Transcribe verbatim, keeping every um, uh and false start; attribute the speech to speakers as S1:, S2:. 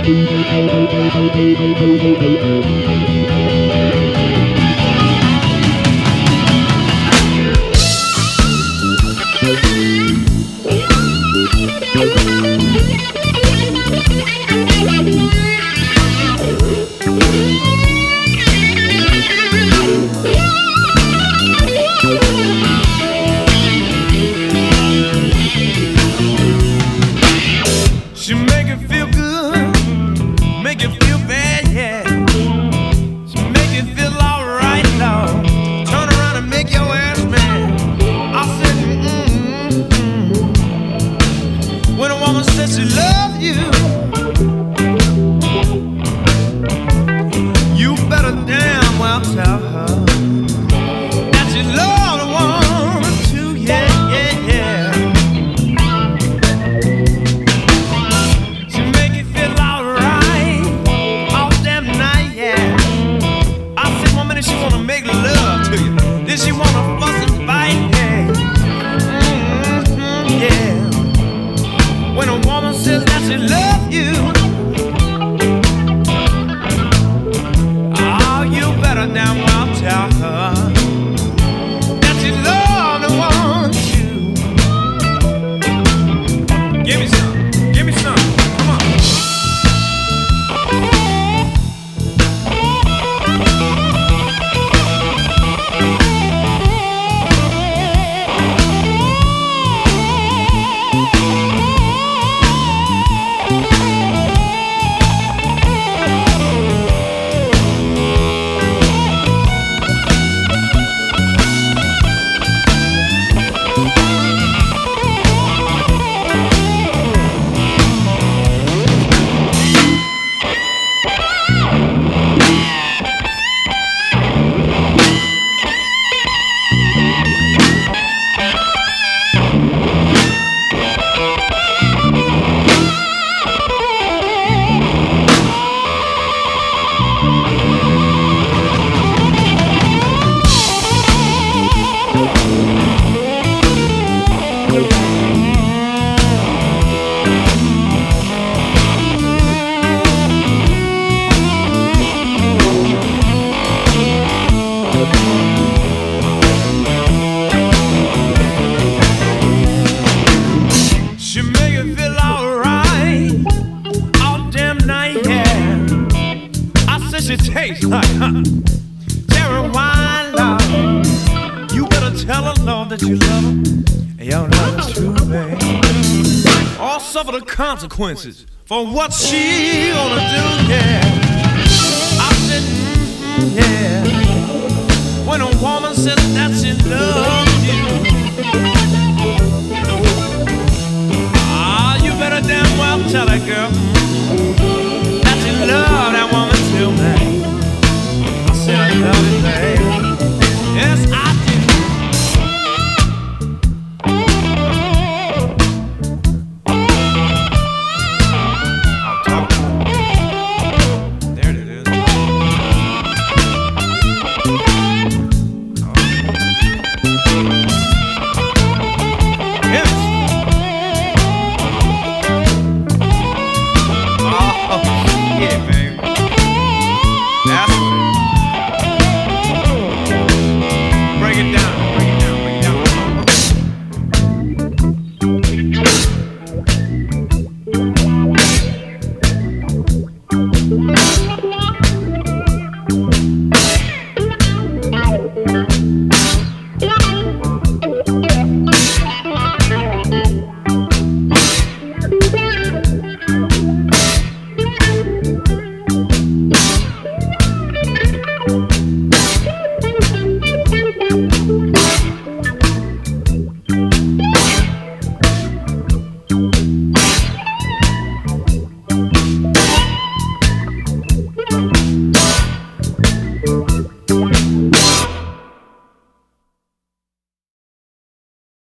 S1: She tastes like huh? cherry wine, love. You better tell her, Lord, that you love her, and your love is true, babe. Or suffer the consequences for what she gonna do, yeah. I said, mm-hmm, yeah. When a woman says that she loves you, ah, you better damn well tell her, girl.